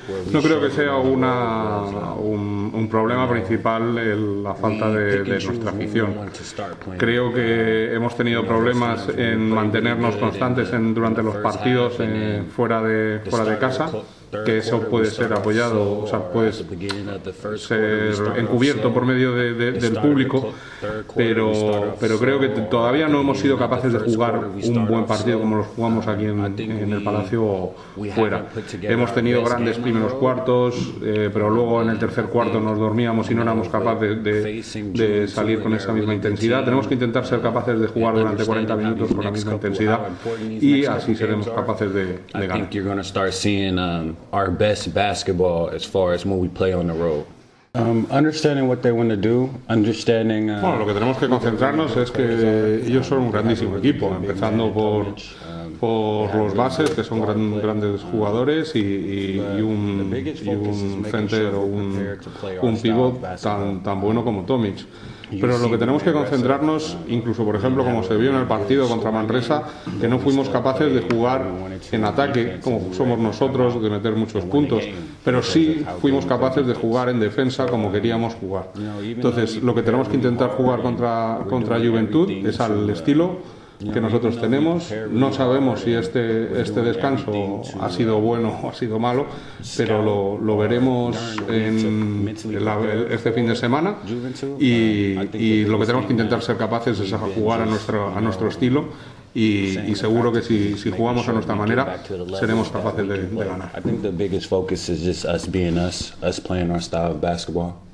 No creo que sea un problema principal la falta de nuestra afición. Creo que hemos tenido problemas en mantenernos constantes durante los partidos fuera de casa, que eso puede ser apoyado, o sea, puede ser encubierto por medio del público, pero creo que todavía no hemos sido capaces de jugar un buen partido como los jugamos aquí en el Palacio fuera. Hemos tenido grandes primeros cuartos, pero luego en el tercer cuarto nos dormíamos y no éramos capaces de salir con esa misma intensidad. Tenemos que intentar ser capaces de jugar durante 40 minutos con la misma intensidad y así seremos capaces de ganar. Our best basketball as far as when we play on the road. Understanding what they want to do, understanding. Bueno, lo que tenemos que concentrarnos es que ellos son un grandísimo equipo, empezando por los bases, que son grandes jugadores, y un center o un pivot tan bueno como Tomic. Pero lo que tenemos que concentrarnos, incluso por ejemplo como se vio en el partido contra Manresa, que no fuimos capaces de jugar en ataque como somos nosotros, de meter muchos puntos, pero sí fuimos capaces de jugar en defensa como queríamos jugar. Entonces lo que tenemos que intentar jugar contra Juventud es al estilo que nosotros tenemos. No sabemos si este descanso ha sido bueno o ha sido malo, pero lo veremos este fin de semana, y lo que tenemos que intentar ser capaces es jugar a nuestro estilo, y seguro que si jugamos a nuestra manera seremos capaces de ganar. I think the biggest focus is just us being us playing our style of basketball.